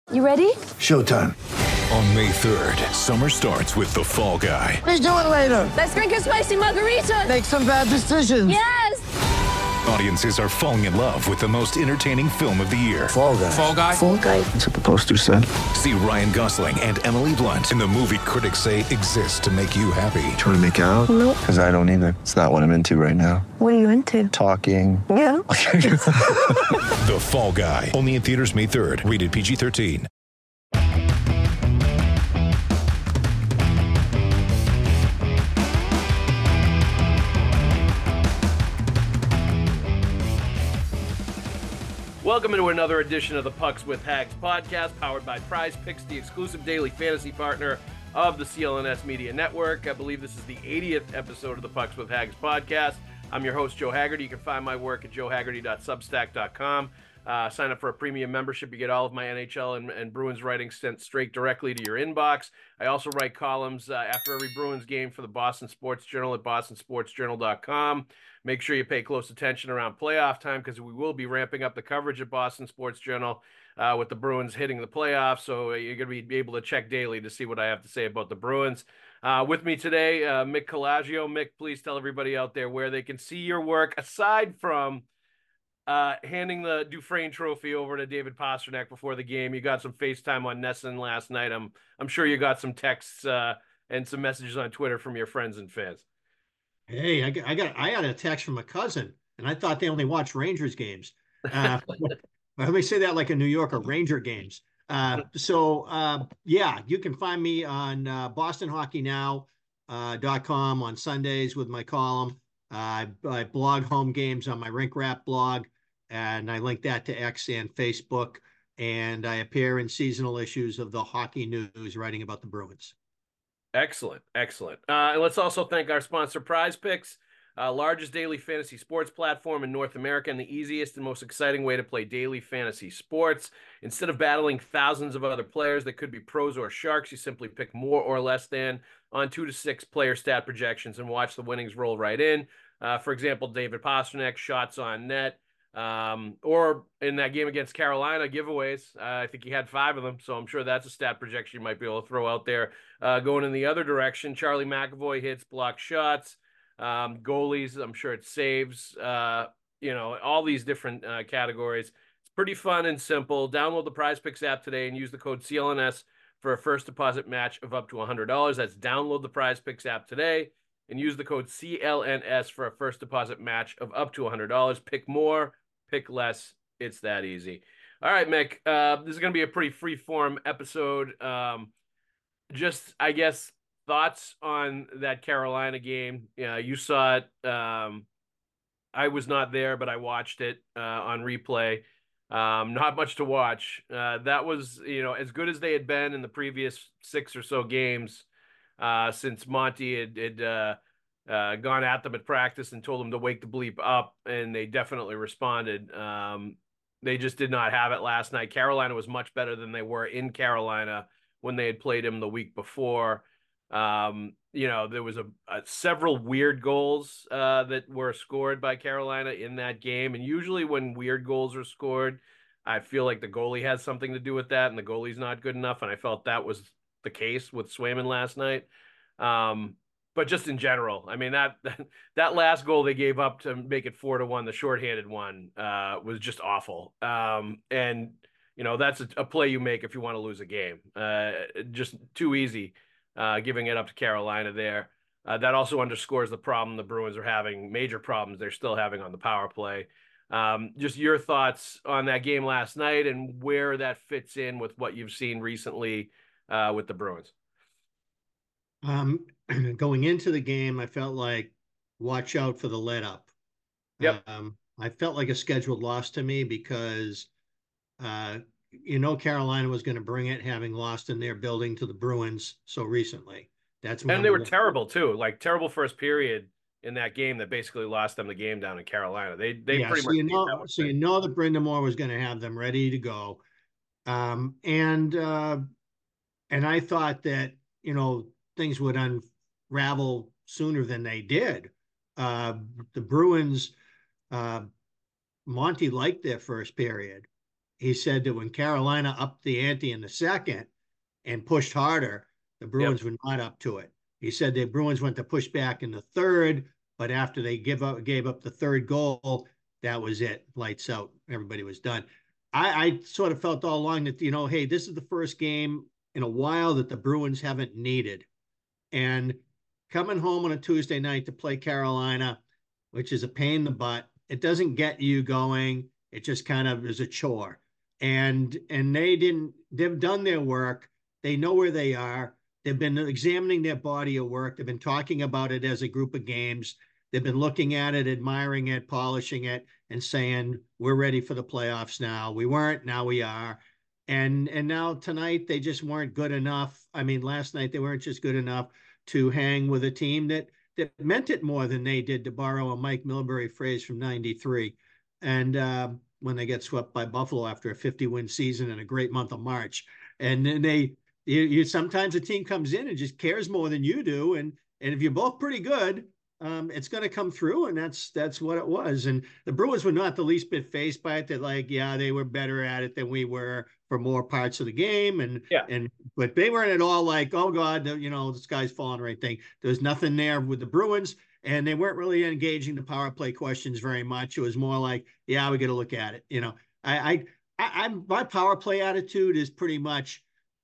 You ready? Showtime. On May 3rd, summer starts with The Fall Guy. Let's do it later. Let's drink a spicy margarita. Make some bad decisions. Yes! Audiences are falling in love with the most entertaining film of the year. Fall Guy. Fall Guy? Fall guy. That's what the poster said. See Ryan Gosling and Emily Blunt in the movie critics say exists to make you happy. Trying to make it out? Nope. Because I don't either. It's not what I'm into right now. What are you into? Talking. Yeah. The Fall Guy. Only in theaters May 3rd. Rated PG-13. Welcome to another edition of the Pucks with Hags podcast, powered by Prize Picks, the exclusive daily fantasy partner of the CLNS Media Network. I believe this is the 80th episode of the Pucks with Hags podcast. I'm your host, Joe Haggerty. You can find my work at joehaggerty.substack.com. Sign up for a premium membership. You get all of my NHL and Bruins writing sent straight directly to your inbox. I also write columns after every Bruins game for the Boston Sports Journal at bostonsportsjournal.com. Make sure you pay close attention around playoff time because we will be ramping up the coverage at Boston Sports Journal with the Bruins hitting the playoffs. So you're going to be able to check daily to see what I have to say about the Bruins. With me today, Mick Colaggio. Mick, please tell everybody out there where they can see your work aside from handing the Dufresne Trophy over to David Pastrnak before the game. You got some FaceTime on NESN last night. I'm sure you got some texts and some messages on Twitter from your friends and fans. Hey, I got a text from a cousin, and I thought they only watch Rangers games. Let me say that like a New Yorker, Ranger games. Yeah, you can find me on BostonHockeyNow.com on Sundays with my column. I blog home games on my Rink Rap blog, and I link that to X and Facebook. And I appear in seasonal issues of the Hockey News writing about the Bruins. Excellent. And let's also thank our sponsor, Prize Picks, largest daily fantasy sports platform in North America and the easiest and most exciting way to play daily fantasy sports. Instead of battling thousands of other players that could be pros or sharks, you simply pick more or less than on 2 to 6 player stat projections and watch the winnings roll right in. For example, David Pastrnak, shots on net, or in that game against Carolina, giveaways. I think he had 5 of them, so I'm sure that's a stat projection you might be able to throw out there. Going in the other direction, Charlie McAvoy hits, block shots, goalies, I'm sure it saves, all these different categories. It's pretty fun and simple. Download the Prize Picks app today and use the code CLNS for a first deposit match of up to $100. That's download the Prize Picks app today and use the code CLNS for a first deposit match of up to $100. Pick more, pick less. It's that easy. All right, Mick, this is going to be a pretty free-form episode. Just, I guess, thoughts on that Carolina game. Yeah, you saw it. I was not there, but I watched it on replay. Not much to watch. That was, as good as they had been in the previous 6 or so games since Monty had gone at them at practice and told them to wake the bleep up, and they definitely responded. They just did not have it last night. Carolina was much better than they were in Carolina when they had played him the week before. There was several weird goals that were scored by Carolina in that game. And usually when weird goals are scored, I feel like the goalie has something to do with that, and the goalie's not good enough. And I felt that was the case with Swayman last night. But just in general, I mean, that last goal they gave up to make it 4-1, the shorthanded one, was just awful. And that's a play you make if you want to lose a game. Just too easy, giving it up to Carolina there. That also underscores the problem the Bruins are having, major problems they're still having on the power play. Just your thoughts on that game last night and where that fits in with what you've seen recently with the Bruins. Going into the game, I felt like watch out for the let up. Yep. I felt like a scheduled loss to me because Carolina was going to bring it, having lost in their building to the Bruins so recently. And they were terrible too, like terrible first period in that game that basically lost them the game down in Carolina. They pretty much that Brind'Amour Moore was going to have them ready to go. And I thought that, things would unravel sooner than they did. The Bruins, Monty liked their first period. he said that when Carolina upped the ante in the second and pushed harder, the Bruins were not up to it. He said the Bruins went to push back in the third, but after they gave up the third goal, that was it. Lights out. Everybody was done. I sort of felt all along that, hey, this is the first game in a while that the Bruins haven't needed. And coming home on a Tuesday night to play Carolina, which is a pain in the butt, it doesn't get you going. It just kind of is a chore. And they've done their work. They know where they are. They've been examining their body of work. They've been talking about it as a group of games. They've been looking at it, admiring it, polishing it, and saying, we're ready for the playoffs now. We weren't, now we are. And now tonight, they just weren't good enough. I mean, last night, they weren't just good enough to hang with a team that meant it more than they did, to borrow a Mike Milbury phrase from '93. And when they get swept by Buffalo after a 50-win season and a great month of March. And then sometimes a team comes in and just cares more than you do. And if you're both pretty good, it's going to come through, and that's what it was. And the Bruins were not the least bit phased by it. That they were better at it than we were for more parts of the game, but they weren't at all like, oh God, the sky's falling or anything. There was nothing there with the Bruins, and they weren't really engaging the power play questions very much. It was more like, yeah, we got to look at it. My power play attitude is pretty much,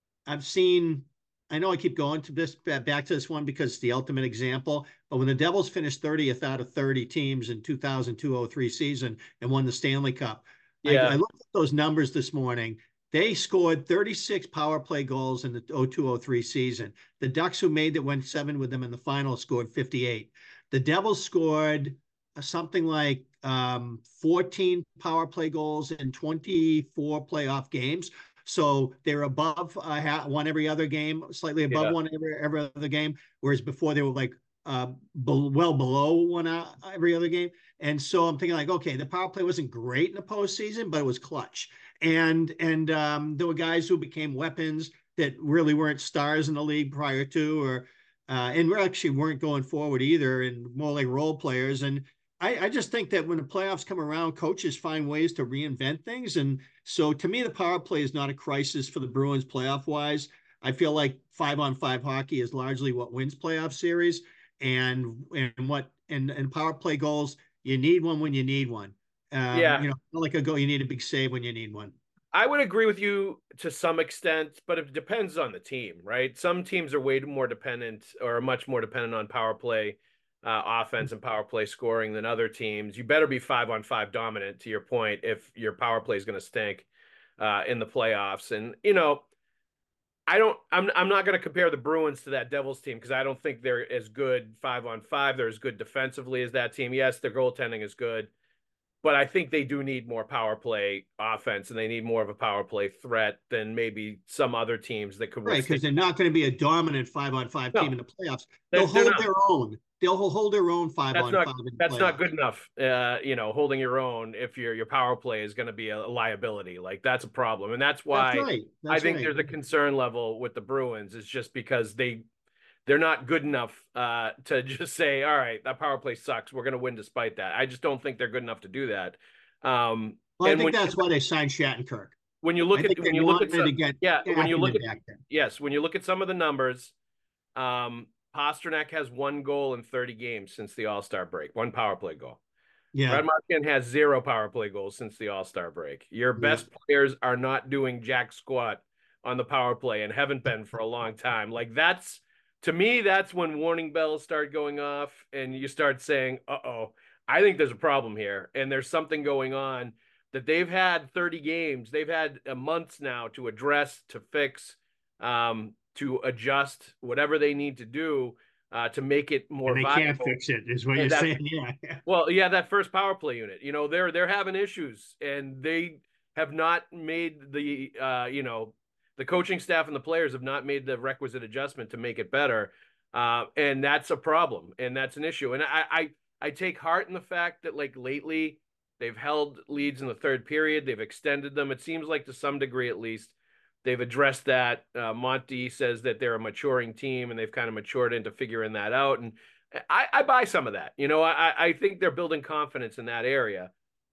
I know I keep going to this back to this one because it's the ultimate example, but when the Devils finished 30th out of 30 teams in 2002-03 season and won the Stanley Cup, I looked at those numbers this morning. They scored 36 power play goals in the 02-03 season. The Ducks, who went 7 with them in the final, scored 58. The Devils scored something like 14 power play goals in 24 playoff games. So they're above one every other game, slightly above one every other game, whereas before they were like well below one every other game. And so I'm thinking like, okay, the power play wasn't great in the postseason, but it was clutch. And there were guys who became weapons that really weren't stars in the league prior to, and actually weren't going forward either, and more like role players. And I just think that when the playoffs come around, coaches find ways to reinvent things. And so to me, the power play is not a crisis for the Bruins playoff wise. I feel like 5-on-5 hockey is largely what wins playoff series, and power play goals, you need one when you need one. Like a goal, you need a big save when you need one. I would agree with you to some extent, but it depends on the team, right? Some teams are way more dependent, or much more dependent on power play offense and power play scoring than other teams. You better be 5-on-5 dominant, to your point, if your power play is going to stink in the playoffs. And I'm not going to compare the Bruins to that Devils team, because I don't think they're as good 5-on-5. They're as good defensively as that team. Yes, their goaltending is good, but I think they do need more power play offense, and they need more of a power play threat than maybe some other teams that could. Right, because they're not going to be a dominant 5-on-5 team in the playoffs. They'll hold their own. They'll hold their own 5-on-5. That's not good enough. Holding your own if your power play is going to be a liability, like that's a problem, and that's why I think there's a concern level with the Bruins. Is just because they're not good enough to just say, all right, that power play sucks, we're going to win despite that. I just don't think they're good enough to do that. I think that's why they signed Shattenkirk. When you look at some of the numbers, Pastrnak has 1 goal in 30 games since the All-Star break, 1 power play goal. Yeah. Brad Marchand has 0 power play goals since the All-Star break. Your best players are not doing jack squat on the power play and haven't been for a long time. Like to me, that's when warning bells start going off and you start saying, uh-oh, I think there's a problem here. And there's something going on that they've had 30 games. They've had months now to address, to fix, to adjust whatever they need to do to make it more viable. They can't fix it, is what you're saying. Yeah. Well, yeah, that first power play unit, they're having issues, and they have not made the coaching staff and the players have not made the requisite adjustment to make it better. And that's a problem, and that's an issue. And I take heart in the fact that, like, lately they've held leads in the third period. They've extended them. It seems like to some degree, at least, they've addressed that. Monty says that they're a maturing team, and they've kind of matured into figuring that out. And I buy some of that. I think they're building confidence in that area.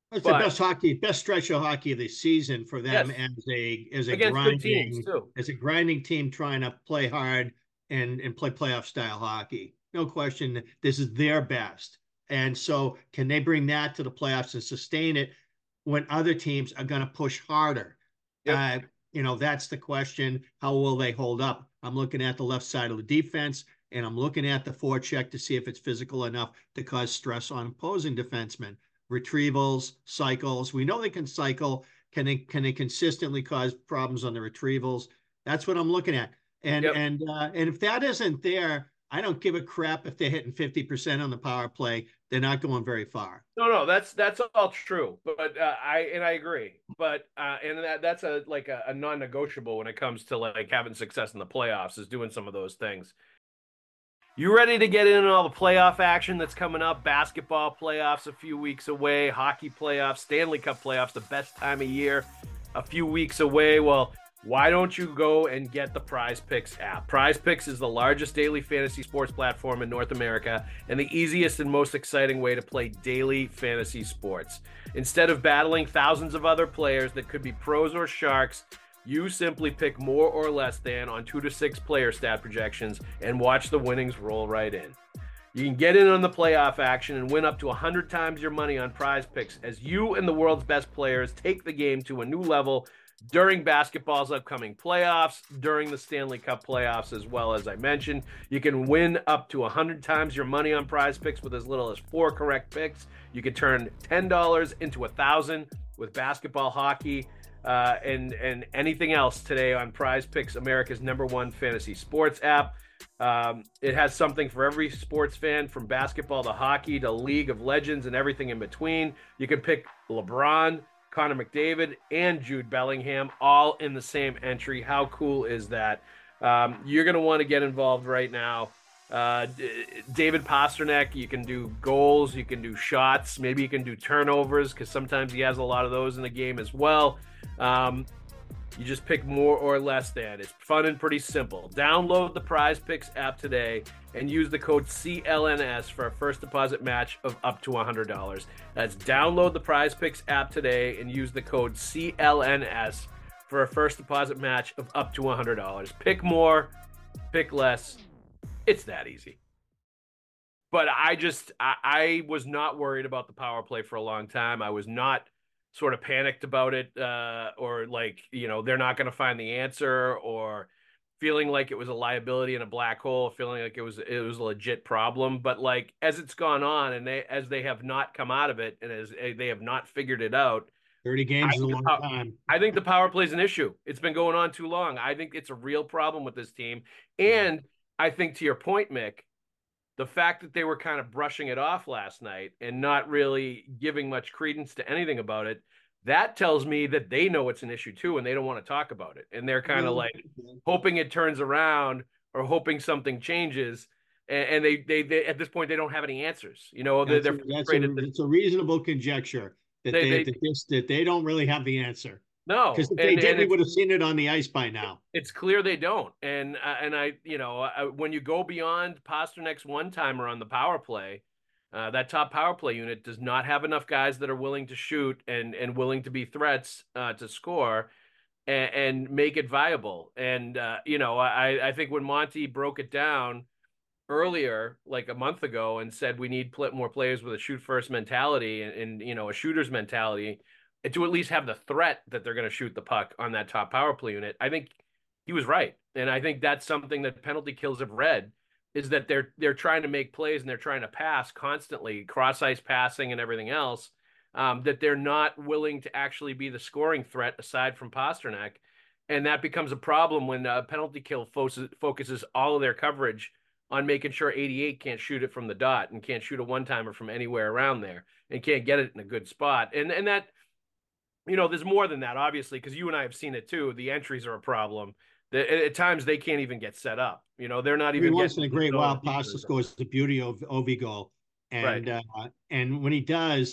It's But the best stretch of hockey of the season for them yes, as a against good teams too. grinding team trying to play hard and play playoff style hockey. No question, this is their best. And so, can they bring that to the playoffs and sustain it when other teams are going to push harder? Yep. That's the question. How will they hold up? I'm looking at the left side of the defense, and I'm looking at the forecheck to see if it's physical enough to cause stress on opposing defensemen. Retrievals, cycles. We know they can cycle. Can they consistently cause problems on the retrievals? That's what I'm looking at. And Yep. and if that isn't there, I don't give a crap if they're hitting 50% on the power play. They're not going very far. No, that's all true. But I agree. But and that's a non-negotiable when it comes to like having success in the playoffs, is doing some of those things. You ready to get in on all the playoff action that's coming up? Basketball playoffs a few weeks away, hockey playoffs, Stanley Cup playoffs, the best time of year, a few weeks away. Well, why don't you go and get the Prize Picks app? Prize Picks is the largest daily fantasy sports platform in North America and the easiest and most exciting way to play daily fantasy sports. Instead of battling thousands of other players that could be pros or sharks, you simply pick more or less than on 2 to 6 player stat projections and watch the winnings roll right in. You can get in on the playoff action and win up to 100 times your money on Prize Picks as you and the world's best players take the game to a new level during basketball's upcoming playoffs, during the Stanley Cup playoffs as well. As I mentioned, you can win up to 100 times your money on Prize Picks with as little as 4 correct picks. You can turn $10 into $1,000 with basketball, hockey, and anything else today on Prize Picks, America's #1 fantasy sports app. It has something for every sports fan, from basketball to hockey to League of Legends and everything in between. You can pick LeBron, Connor McDavid, and Jude Bellingham all in the same entry. How cool is that? You're going to want to get involved right now. David Pastrnak, you can do goals, you can do shots, maybe you can do turnovers because sometimes he has a lot of those in the game as well. You just pick more or less than. It's fun and pretty simple. Download the Prize Picks app today and use the code CLNS for a first deposit match of up to $100. That's download the Prize Picks app today and use the code CLNS for a first deposit match of up to $100. Pick more, pick less. It's that easy. But I was not worried about the power play for a long time. I was not sort of panicked about it, or like, they're not going to find the answer, or feeling like it was a liability in a black hole, feeling like it was a legit problem. But like, as it's gone on and as they have not come out of it and as they have not figured it out, 30 games is a long time. I think the power play is an issue. It's been going on too long. I think it's a real problem with this team. And I think, to your point, Mick, the fact that they were kind of brushing it off last night and not really giving much credence to anything about it, that tells me that they know it's an issue too, and they don't want to talk about it. And they're kind of like hoping it turns around or hoping something changes. And they at this point, they don't have any answers. It's a reasonable conjecture that they don't really have the answer. No, because if they did, we would have seen it on the ice by now. It's clear they don't. And when you go beyond Pasternak's one-timer on the power play, that top power play unit does not have enough guys that are willing to shoot and willing to be threats to score and make it viable. And, I think when Monty broke it down earlier, like a month ago, and said we need more players with a shoot-first mentality and a shooter's mentality, to at least have the threat that they're going to shoot the puck on that top power play unit, I think he was right. And I think that's something that penalty kills have read, is that they're trying to make plays and they're trying to pass constantly, cross-ice passing and everything else, that they're not willing to actually be the scoring threat aside from Pastrnak. And that becomes a problem when penalty kill focuses all of their coverage on making sure 88 can't shoot it from the dot and can't shoot a one-timer from anywhere around there and can't get it in a good spot. And that, there's more than that, obviously, because you and I have seen it too. The entries are a problem. At times they can't even get set up. They're not even. Once in a great while, Pasta scores the beauty of Ovi goal, and right. And when he does,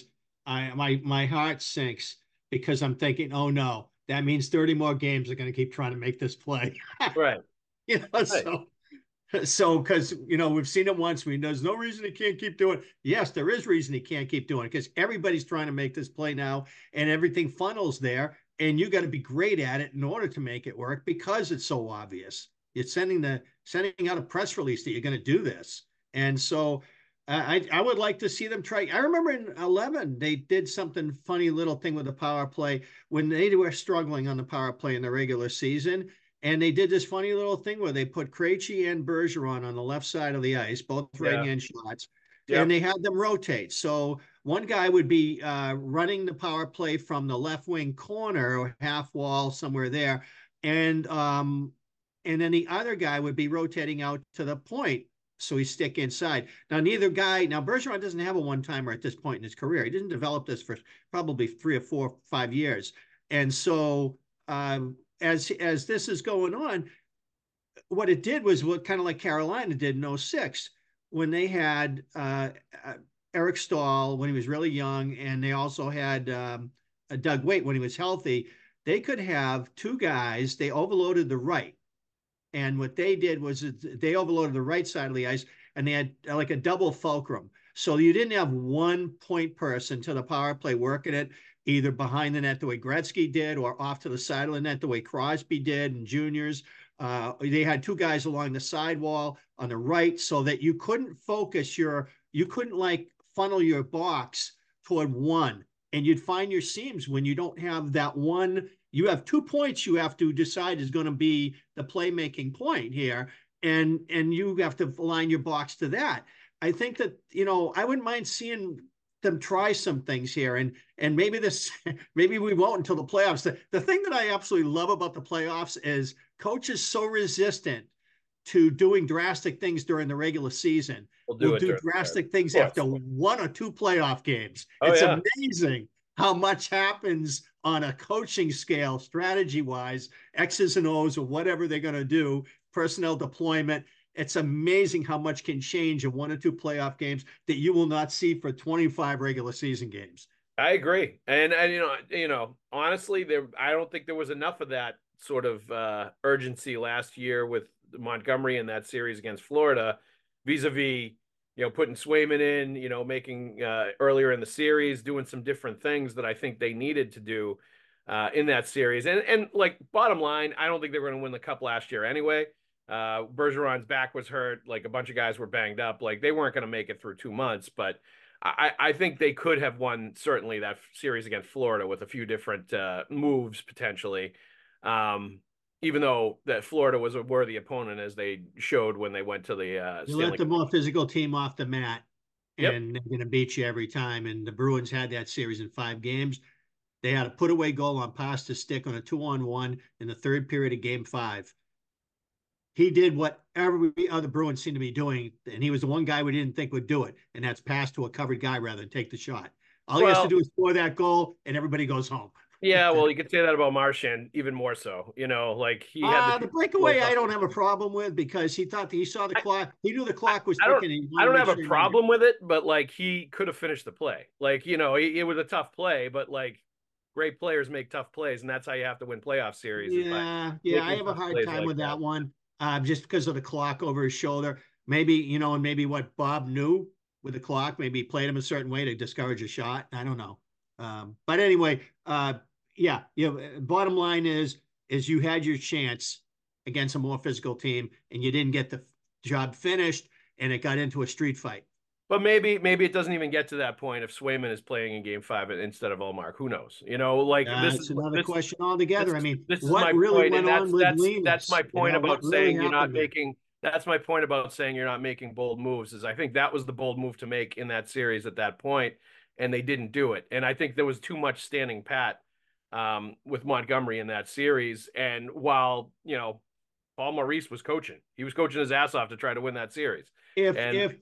my heart sinks because I'm thinking, oh no, that means 30 more games are going to keep trying to make this play. Right. Right. So So, because, we've seen it once. There's no reason he can't keep doing it. Yes, there is reason he can't keep doing it because everybody's trying to make this play now and everything funnels there. And you got to be great at it in order to make it work because it's so obvious. It's sending out a press release that you're going to do this. And so I would like to see them try. I remember in 11, they did something funny little thing with the power play when they were struggling on the power play in the regular season. And they did this funny little thing where they put Krejci and Bergeron on the left side of the ice, both right-hand shots, and they had them rotate. So one guy would be running the power play from the left wing corner or half wall somewhere there, and then the other guy would be rotating out to the point, so he stick inside. Now Bergeron doesn't have a one-timer at this point in his career. He didn't develop this for probably 3 or 4 or 5 years, and so. As this is going on, what it did was what kind of like Carolina did in 06 when they had Eric Stahl when he was really young, and they also had Doug Weight when he was healthy. They could have 2 guys. They overloaded the right. And what they did was they overloaded the right side of the ice, and they had like a double fulcrum. So you didn't have one point person to the power play working it, either behind the net the way Gretzky did or off to the side of the net the way Crosby did and juniors. They had 2 guys along the sidewall on the right so that you couldn't you couldn't like funnel your box toward one. And you'd find your seams when you don't have that one. You have 2 points you have to decide is going to be the playmaking point here. And you have to align your box to that. I think that, I wouldn't mind seeing them try some things here, and maybe we won't until the playoffs. The thing that I absolutely love about the playoffs is coaches so resistant to doing drastic things during the regular season. We'll do drastic things after 1 or 2 playoff games. It's amazing how much happens on a coaching scale, strategy-wise, X's and O's or whatever they're going to do, personnel deployment. It's amazing how much can change in 1 or 2 playoff games that you will not see for 25 regular season games. I agree. And honestly, I don't think there was enough of that sort of urgency last year with Montgomery in that series against Florida, vis-a-vis, putting Swayman in, making earlier in the series, doing some different things that I think they needed to do in that series. And like bottom line, I don't think they were going to win the cup last year anyway. Bergeron's back was hurt. Like a bunch of guys were banged up. Like they weren't going to make it through 2 months, but I think they could have won certainly that series against Florida with a few different moves potentially. Even though that Florida was a worthy opponent as they showed when they went to the you let the more physical team off the mat and they're going to beat you every time. And the Bruins had that series in 5 games. They had a put away goal on Pasta's stick on a 2-on-1 in the 3rd period of game 5. He did what every other Bruins seemed to be doing, and he was the one guy we didn't think would do it, and that's pass to a covered guy rather than take the shot. All he has to do is score that goal, and everybody goes home. Yeah, well, you could say that about Marchand even more so. Like he had the breakaway. I don't have a problem with because he thought he saw the clock. He knew the clock was ticking. I don't have a problem with it, but like he could have finished the play. Like it was a tough play, but like great players make tough plays, and that's how you have to win playoff series. Yeah, I have a hard time with that one. Just because of the clock over his shoulder. Maybe, and maybe what Bob knew with the clock, maybe he played him a certain way to discourage a shot. I don't know. But anyway, bottom line is you had your chance against a more physical team and you didn't get the job finished and it got into a street fight. But maybe it doesn't even get to that point if Swayman is playing in game 5 instead of Ullmark. Who knows? This is another question altogether. This is what really went on with Linus? That's my point about saying you're not making. That's my point about saying you're not making bold moves. Is I think that was the bold move to make in that series at that point, and they didn't do it. And I think there was too much standing pat with Montgomery in that series. And while Paul Maurice was coaching, he was coaching his ass off to try to win that series. I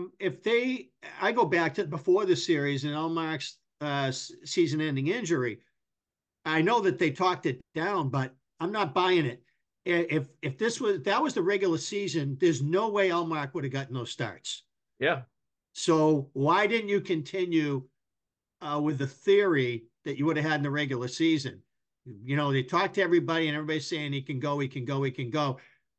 go back to before the series and Ullmark's season-ending injury, I know that they talked it down, but I'm not buying it. If that was the regular season, there's no way Ullmark would have gotten those starts. Yeah. So why didn't you continue with the theory that you would have had in the regular season? They talked to everybody and everybody's saying he can go.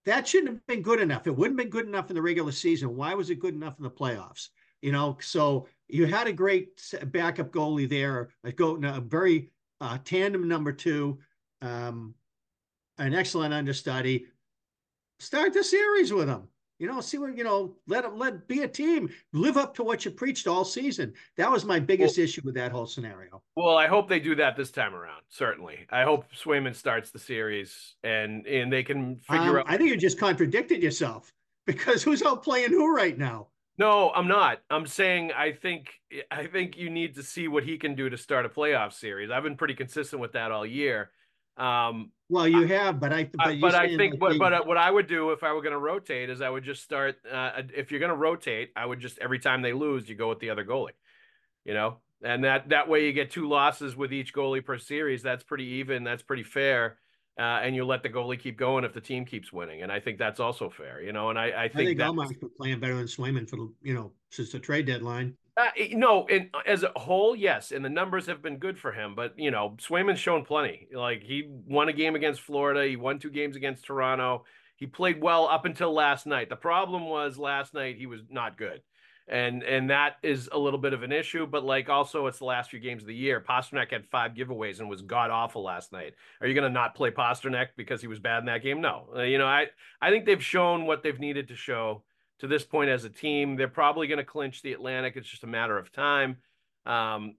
that shouldn't have been good enough. It wouldn't have been good enough in the regular season. Why was it good enough in the playoffs? So you had a great backup goalie there, a very tandem number 2, an excellent understudy. Start the series with him. See what, let be a team. Live up to what you preached all season. That was my biggest issue with that whole scenario. Well, I hope they do that this time around. Certainly. I hope Swayman starts the series and they can figure out. I think you just contradicted yourself, because who's out playing who right now? No, I'm not. I'm saying I think you need to see what he can do to start a playoff series. I've been pretty consistent with that all year. Well, you have, but I think what I would do if I were going to rotate is I would just start. If you're going to rotate, I would just, every time they lose, you go with the other goalie, and that way you get 2 losses with each goalie per series. That's pretty even. That's pretty fair. And you let the goalie keep going if the team keeps winning. And I think that's also fair, and I think Ullmark's been playing better than Swayman since the trade deadline. No, and as a whole, yes, and the numbers have been good for him. But Swayman's shown plenty. Like, he won a game against Florida, he won 2 games against Toronto. He played well up until last night. The problem was last night he was not good, and that is a little bit of an issue. But also, it's the last few games of the year. Pastrnak had 5 giveaways and was god awful last night. Are you going to not play Pastrnak because he was bad in that game? No. I think they've shown what they've needed to show to this point as a team. They're probably going to clinch the Atlantic. It's just a matter of time. I'm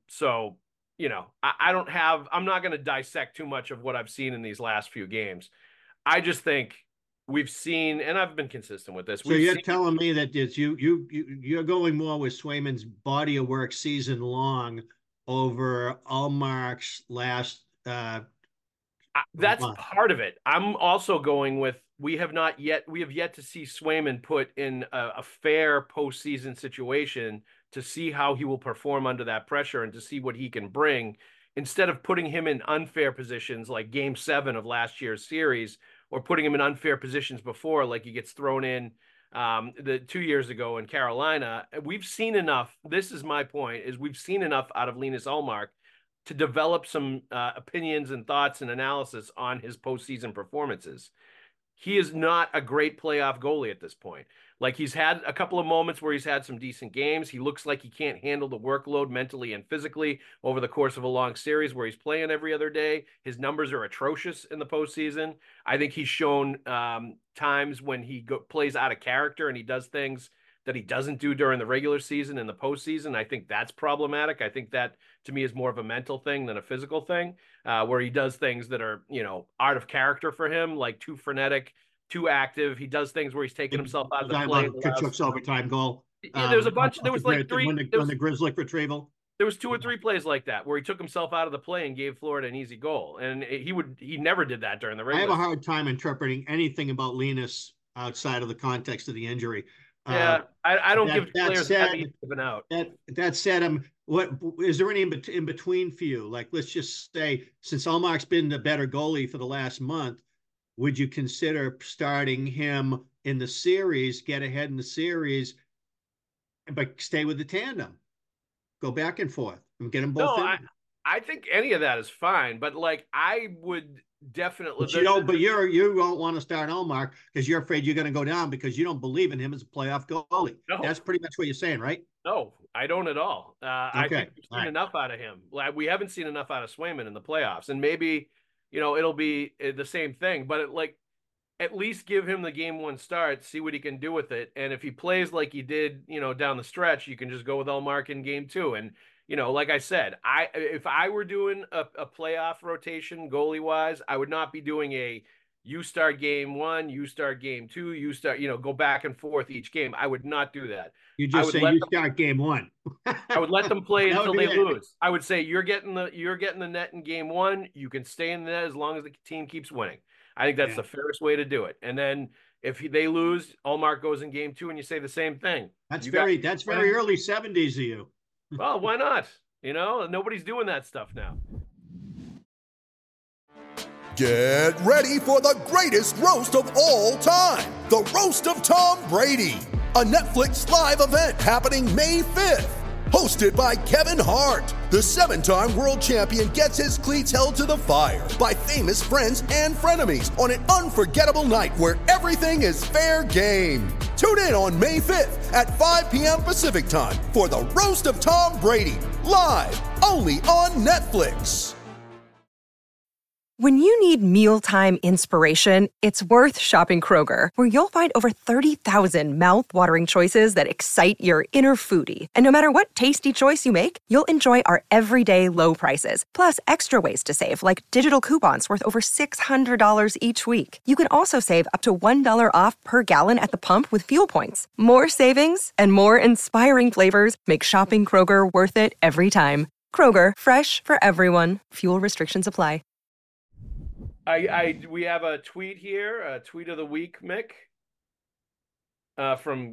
not going to dissect too much of what I've seen in these last few games. I just think we've seen, and I've been consistent with this. So you're telling me that you're going more with Swayman's body of work season long over Ullmark's last. That's part of it. I'm also going with, we have yet to see Swayman put in a fair postseason situation to see how he will perform under that pressure and to see what he can bring, instead of putting him in unfair positions like Game 7 of last year's series, or putting him in unfair positions before, like he gets thrown in the 2 years ago in Carolina. We've seen enough. This is my point, is we've seen enough out of Linus Ullmark to develop some opinions and thoughts and analysis on his postseason performances. He is not a great playoff goalie at this point. Like, he's had a couple of moments where he's had some decent games. He looks like he can't handle the workload mentally and physically over the course of a long series where he's playing every other day. His numbers are atrocious in the postseason. I think he's shown times when he plays out of character and he does things that he doesn't do during the regular season and the postseason. I think that's problematic. I think that, to me, is more of a mental thing than a physical thing, where he does things that are, out of character for him, like too frenetic, too active. He does things where he's taking himself out of the play. Tkachuk's overtime goal. There was a bunch. There was like 3 on the Grizzly retrieval. There was 2 or 3 plays like that where he took himself out of the play and gave Florida an easy goal, and he never did that during the regular. I have a hard time interpreting anything about Linus outside of the context of the injury. Yeah, I don't give players heavy given out. That said, what is there any in between for you? Like, let's just say, since Ullmark's been the better goalie for the last month, would you consider starting him in the series, get ahead in the series, but stay with the tandem, go back and forth, and get them both in? I think any of that is fine, but I would definitely. But you don't want to start Ullmark because you're afraid you're going to go down because you don't believe in him as a playoff goalie. No. That's pretty much what you're saying, right? No, I don't at all. I think we've seen enough out of him. We haven't seen enough out of Swayman in the playoffs, and maybe it'll be the same thing. But at least give him the game 1 start, see what he can do with it, and if he plays like he did, down the stretch, you can just go with Ullmark in game 2. And like I said, if I were doing a playoff rotation goalie wise, I would not be doing you start game 1, you start game 2, you start, go back and forth each game. I would not do that. You just say you start game 1. I would let them play until they lose. I would say you're getting the net in game 1. You can stay in the net as long as the team keeps winning. I think that's the fairest way to do it. And then if they lose, Ullmark goes in game 2, and you say the same thing. That's very early 70s of you. Well, why not? Nobody's doing that stuff now. Get ready for the greatest roast of all time, the Roast of Tom Brady, a Netflix live event happening May 5th. Hosted by Kevin Hart, the 7-time world champion gets his cleats held to the fire by famous friends and frenemies on an unforgettable night where everything is fair game. Tune in on May 5th at 5 p.m. Pacific time for the Roast of Tom Brady, live only on Netflix. When you need mealtime inspiration, it's worth shopping Kroger, where you'll find over 30,000 mouth-watering choices that excite your inner foodie. And no matter what tasty choice you make, you'll enjoy our everyday low prices, plus extra ways to save, like digital coupons worth over $600 each week. You can also save up to $1 off per gallon at the pump with fuel points. More savings and more inspiring flavors make shopping Kroger worth it every time. Kroger, fresh for everyone. Fuel restrictions apply. We have a tweet here, a tweet of the week, Mick, from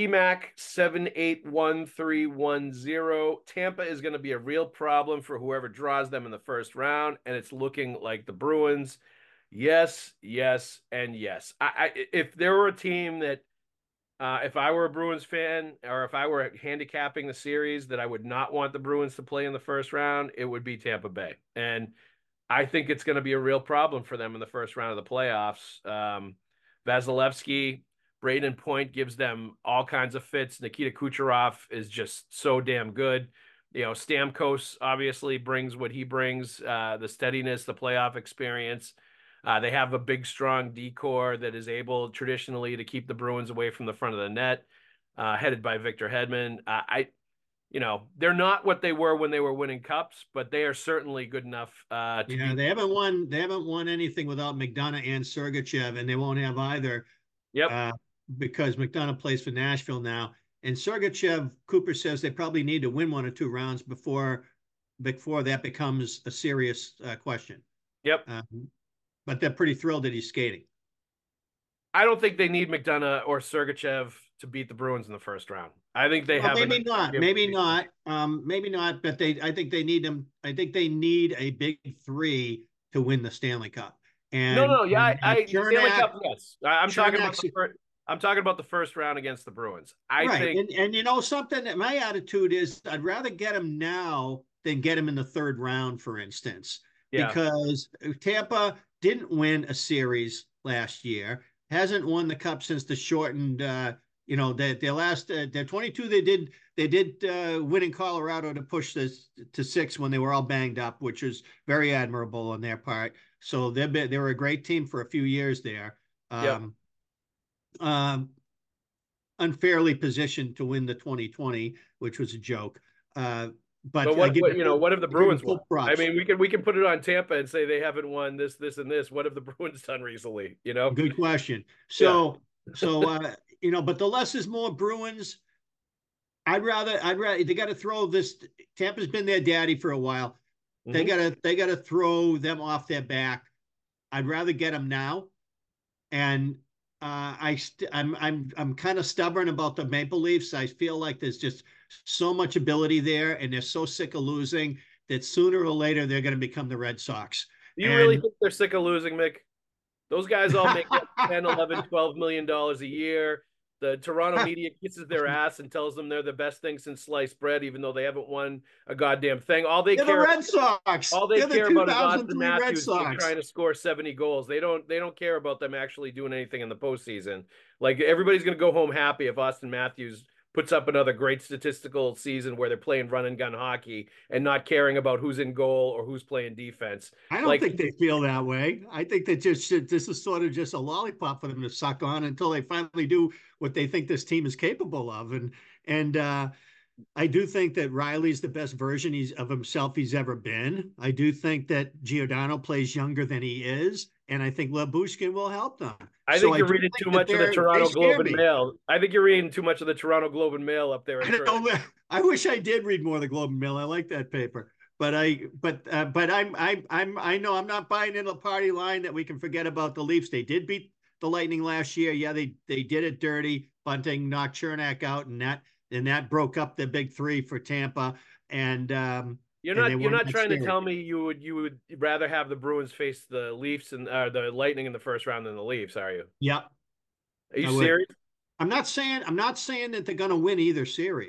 CMAC781310. Tampa is going to be a real problem for whoever draws them in the first round, and it's looking like the Bruins. Yes, yes, and yes. If there were a team that, if I were a Bruins fan, or if I were handicapping the series that I would not want the Bruins to play in the first round, it would be Tampa Bay. And I think it's going to be a real problem for them in the first round of the playoffs. Vasilevsky, Braden Point gives them all kinds of fits. Nikita Kucherov is just so damn good. You know, Stamkos obviously brings what he brings, the steadiness, the playoff experience. They have a big, strong D-core that is able traditionally to keep the Bruins away from the front of the net, headed by Victor Hedman. They're not what they were when they were winning cups, but they are certainly good enough. They haven't won anything without McDonough and Sergachev, and they won't have either. Yep. Because McDonough plays for Nashville now, and Sergachev, Cooper says they probably need to win 1 or 2 rounds before that becomes a serious question. Yep. But they're pretty thrilled that he's skating. I don't think they need McDonough or Sergachev to beat the Bruins in the first round. I think they have. Maybe not. But I think they need them. I think they need a big 3 to win the Stanley Cup. And Stanley Cup, yes. I'm talking about the first round against the Bruins. I think, and you know something. My attitude is I'd rather get them now than get them in the third round, for instance, because Tampa didn't win a series last year. Hasn't won the cup since the shortened. Their last their 22 they did win in Colorado to push this to 6 when they were all banged up, which is very admirable on their part. So they were a great team for a few years there. Unfairly positioned to win the 2020, which was a joke. But what have the Bruins won? I mean, we can put it on Tampa and say they haven't won this, and this. What have the Bruins done recently? Good question. So but the less is more Bruins. I'd rather they got to throw this. Tampa's been their daddy for a while. Mm-hmm. They got to throw them off their back. I'd rather get them now. And I'm kind of stubborn about the Maple Leafs. I feel like there's just so much ability there, and they're so sick of losing that sooner or later they're going to become the Red Sox. You really think they're sick of losing, Mick? Those guys all make $10, $11, $12 million a year. The Toronto media kisses their ass and tells them they're the best thing since sliced bread, even though they haven't won a goddamn thing. They're the Red Sox. All they care about is Austin Matthews trying to score 70 goals. They don't care about them actually doing anything in the postseason. Like, everybody's going to go home happy if Austin Matthews puts up another great statistical season where they're playing run and gun hockey and not caring about who's in goal or who's playing defense. I don't think they feel that way. I think that this is sort of just a lollipop for them to suck on until they finally do what they think this team is capable of. And I do think that Riley's the best version of himself he's ever been. I do think that Giordano plays younger than he is. And I think Lyubushkin will help them. I think you're reading too much of the Toronto Globe and Mail. I think you're reading too much of the Toronto Globe and Mail up there. I wish I did read more of the Globe and Mail. I like that paper. But I know I'm not buying into the party line that we can forget about the Leafs. They did beat the Lightning last year. Yeah, they did it dirty. Bunting knocked Chernak out, and that broke up the big 3 for Tampa. And You're not trying to tell me you would rather have the Bruins face the Leafs and the Lightning in the first round than the Leafs, are you? Yep. Are you serious? I'm not saying that they're going to win either series.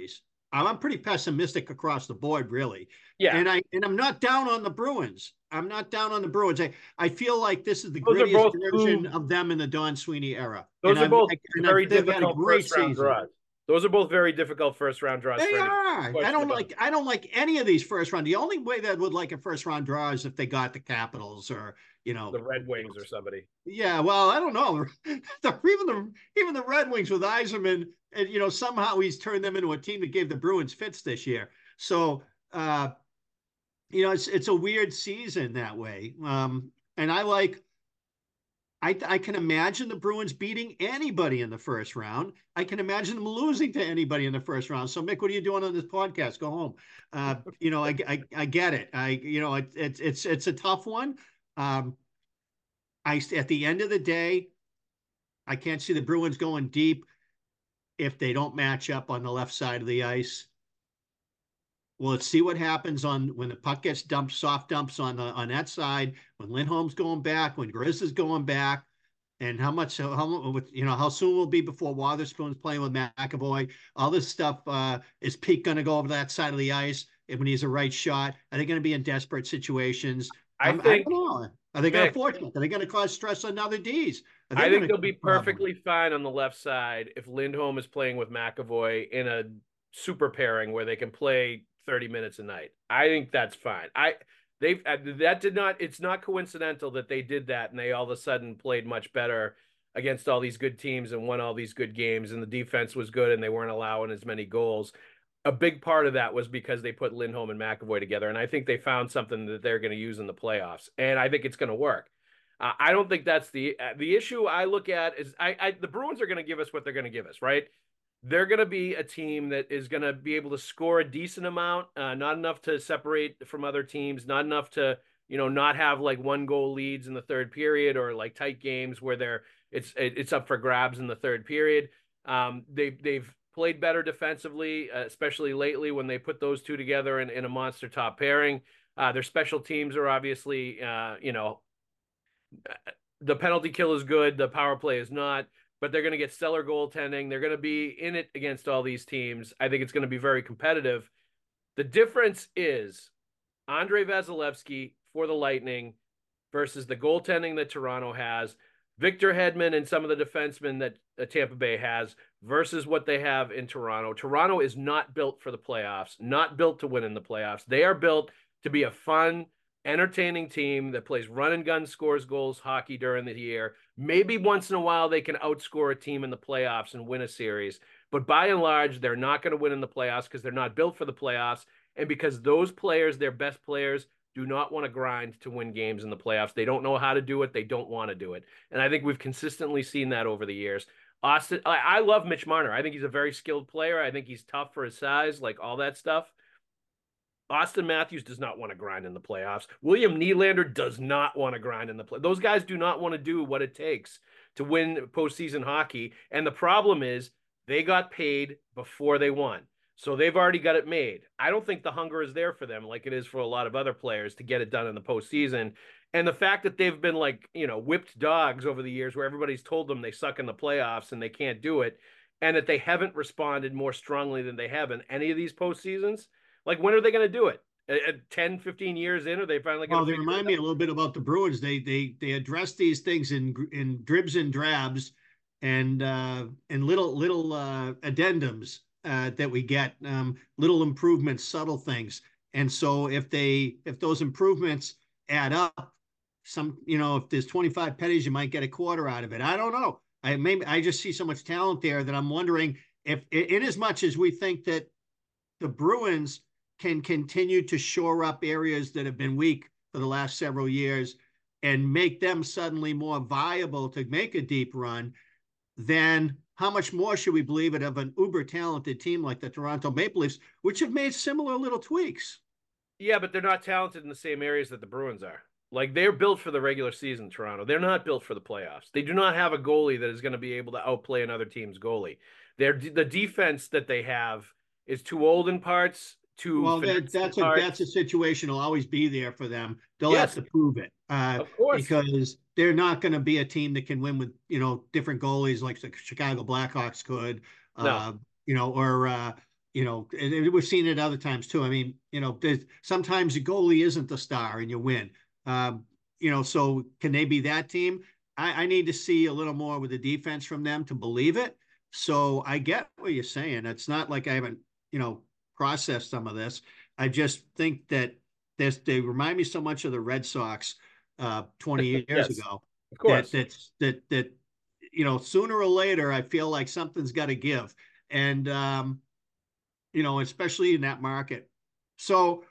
I'm pretty pessimistic across the board, really. Yeah. And I'm not down on the Bruins. I'm not down on the Bruins. I feel like this is the Those are grittiest both version of them in the Don Sweeney era. Those And are both and very they've had a difficult great first round season. draws. Those are both very difficult first round draws. They for any are. question about it. I don't like any of these first round. The only way that I would like a first round draw is if they got the Capitals or, you know, the Red Wings or somebody. Yeah, well, I don't know. Even the Red Wings with Yzerman, and you know, somehow he's turned them into a team that gave the Bruins fits this year. So you know, it's a weird season that way. And I can imagine the Bruins beating anybody in the first round. I can imagine them losing to anybody in the first round. So, Mick, what are you doing on this podcast? Go home. You know, I get it. You know, it's a tough one. At the end of the day, I can't see the Bruins going deep if they don't match up on the left side of the ice. Well, let's see what happens when the puck gets dumped, soft dumps on that side, when Lindholm's going back, when Grizz is going back, and how soon will it be before Wotherspoon's playing with McAvoy. All this stuff, is Pete going to go over that side of the ice when he's a right shot? Are they going to be in desperate situations? I don't know. Are they going to force it? Are they going to cause stress on other Ds? I think they'll be perfectly fine on the left side if Lindholm is playing with McAvoy in a super pairing where they can play 30 minutes a night. I think that's fine. It's not coincidental that they did that and they all of a sudden played much better against all these good teams and won all these good games, and the defense was good and they weren't allowing as many goals. A big part of that was because they put Lindholm and McAvoy together, and I think they found something that they're going to use in the playoffs, and I think it's going to work. I don't think that's the issue. I look at is the Bruins are going to give us what they're going to give us, right? They're going to be a team that is going to be able to score a decent amount, not enough to separate from other teams, not enough to, you know, not have like 1-goal leads in the third period or like tight games where it's up for grabs in the third period. They've played better defensively, especially lately when they put those two together in a monster top pairing. Their special teams are obviously, you know, the penalty kill is good. The power play is not, but they're going to get stellar goaltending. They're going to be in it against all these teams. I think it's going to be very competitive. The difference is Andrei Vasilevsky for the Lightning versus the goaltending that Toronto has, Victor Hedman and some of the defensemen that Tampa Bay has versus what they have in Toronto. Toronto is not built for the playoffs, not built to win in the playoffs. They are built to be a fun, entertaining team that plays run and gun, scores goals hockey during the year. Maybe once in a while they can outscore a team in the playoffs and win a series. But by and large, they're not going to win in the playoffs because they're not built for the playoffs. And because those players, their best players, do not want to grind to win games in the playoffs. They don't know how to do it. They don't want to do it. And I think we've consistently seen that over the years. Austin, I love Mitch Marner. I think he's a very skilled player. I think he's tough for his size, like all that stuff. Austin Matthews does not want to grind in the playoffs. William Nylander does not want to grind in the playoffs. Those guys do not want to do what it takes to win postseason hockey. And the problem is they got paid before they won. So they've already got it made. I don't think the hunger is there for them like it is for a lot of other players to get it done in the postseason. And the fact that they've been like, you know, whipped dogs over the years where everybody's told them they suck in the playoffs and they can't do it, and that they haven't responded more strongly than they have in any of these postseasons. Like, when are they going to do it? At 10, 15 years in, are they finally going to? Well, they remind me a little bit about the Bruins. They address these things in dribs and drabs and little addendums that we get, little improvements, subtle things. And so if those improvements add up, if there's 25 pennies, you might get a quarter out of it. I don't know. I just see so much talent there that I'm wondering if, in as much as we think that the Bruins can continue to shore up areas that have been weak for the last several years and make them suddenly more viable to make a deep run, then how much more should we believe it of an uber talented team like the Toronto Maple Leafs, which have made similar little tweaks? Yeah, but they're not talented in the same areas that the Bruins are. Like, they're built for the regular season, Toronto. They're not built for the playoffs. They do not have a goalie that is going to be able to outplay another team's goalie. The defense that they have is too old in parts. That's a situation will always be there for them. They'll have to prove it, of course, because they're not going to be a team that can win with different goalies like the Chicago Blackhawks could, no. and we've seen it other times too. I mean, sometimes the goalie isn't the star and you win. So can they be that team? I need to see a little more with the defense from them to believe it. So I get what you're saying. It's not like I haven't, processed some of this. I just think that they remind me so much of the Red Sox 20 years yes, ago. Of course. That sooner or later, I feel like something's got to give. And, especially in that market. So,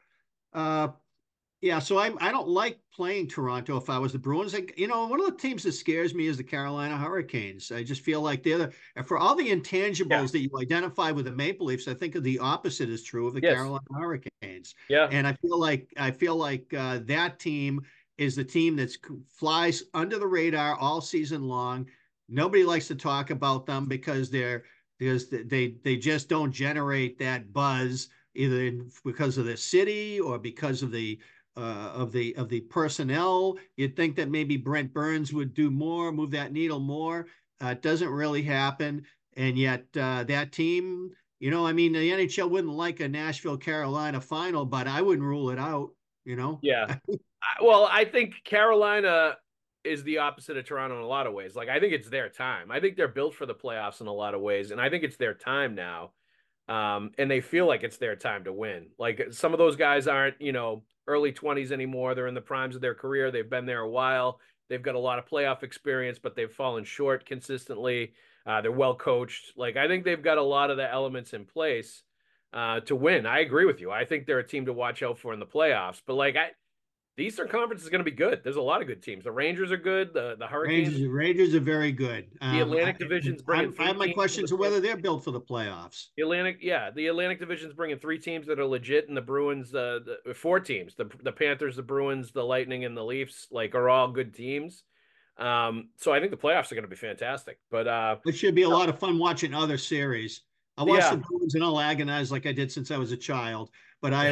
so I don't like playing Toronto if I was the Bruins. One of the teams that scares me is the Carolina Hurricanes. I just feel like for all the intangibles that you identify with the Maple Leafs, I think the opposite is true of the Carolina Hurricanes. Yeah. And I feel like that team is the team that flies under the radar all season long. Nobody likes to talk about them because they just don't generate that buzz either because of the city or because of the personnel. You'd think that maybe Brent Burns would do more, move that needle more. It doesn't really happen. And yet that team, the NHL wouldn't like a Nashville, Carolina final, but I wouldn't rule it out, Yeah. Well, I think Carolina is the opposite of Toronto in a lot of ways. Like, I think it's their time. I think they're built for the playoffs in a lot of ways. And I think it's their time now. And they feel like it's their time to win. Like, some of those guys aren't, early 20s anymore. They're in the primes of their career. They've been there a while. They've got a lot of playoff experience, but they've fallen short consistently. They're well coached. Like, I think they've got a lot of the elements in place to win. I agree with you. I think they're a team to watch out for in the playoffs. But the Eastern Conference is going to be good. There's a lot of good teams. The Rangers are good. The Hurricanes. Rangers are very good. The Atlantic Division's bringing. I have my questions of whether they're built for the playoffs. The Atlantic Division's bringing 3 teams that are legit, and the Bruins, 4 teams. The Panthers, the Bruins, the Lightning, and the Leafs, are all good teams. So I think the playoffs are going to be fantastic. But it should be a lot of fun watching other series. I'll watch the Bruins and I'll agonize like I did since I was a child. But I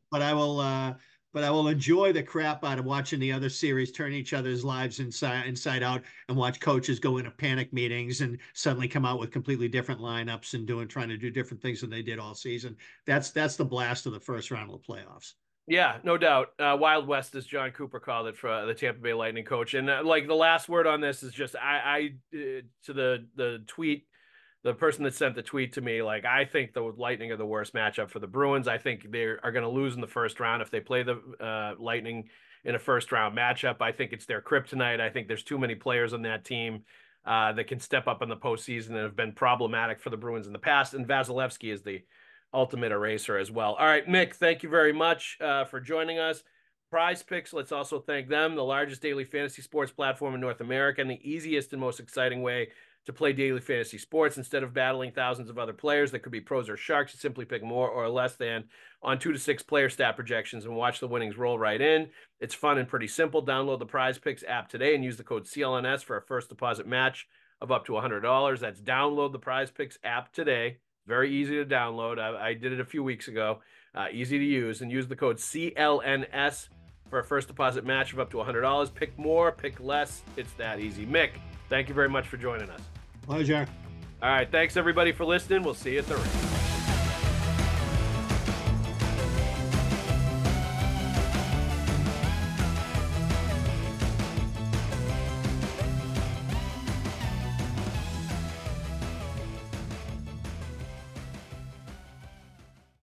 will enjoy the crap out of watching the other series turn each other's lives inside out and watch coaches go into panic meetings and suddenly come out with completely different lineups and trying to do different things than they did all season. That's the blast of the first round of the playoffs. Yeah, no doubt. Wild West, as John Cooper called it, for the Tampa Bay Lightning coach. And the last word on this is just I to the tweet. The person that sent the tweet to me, I think the Lightning are the worst matchup for the Bruins. I think they are going to lose in the first round if they play the Lightning in a first round matchup. I think it's their kryptonite. I think there's too many players on that team that can step up in the postseason and have been problematic for the Bruins in the past. And Vasilevsky is the ultimate eraser as well. All right, Mick, thank you very much for joining us. Prize Picks, let's also thank them, the largest daily fantasy sports platform in North America and the easiest and most exciting way to play daily fantasy sports. Instead of battling thousands of other players that could be pros or sharks, you simply pick more or less than on 2 to 6 player stat projections and watch the winnings roll right in. It's fun and pretty simple. Download the Prize Picks app today and use the code CLNS for a first deposit match of up to $100. That's download the Prize Picks app today. Very easy to download. I did it a few weeks ago. Easy to use, and use the code CLNS for a first deposit match of up to $100. Pick more, pick less. It's that easy. Mick, thank you very much for joining us. Pleasure. All right. Thanks, everybody, for listening. We'll see you at the rink.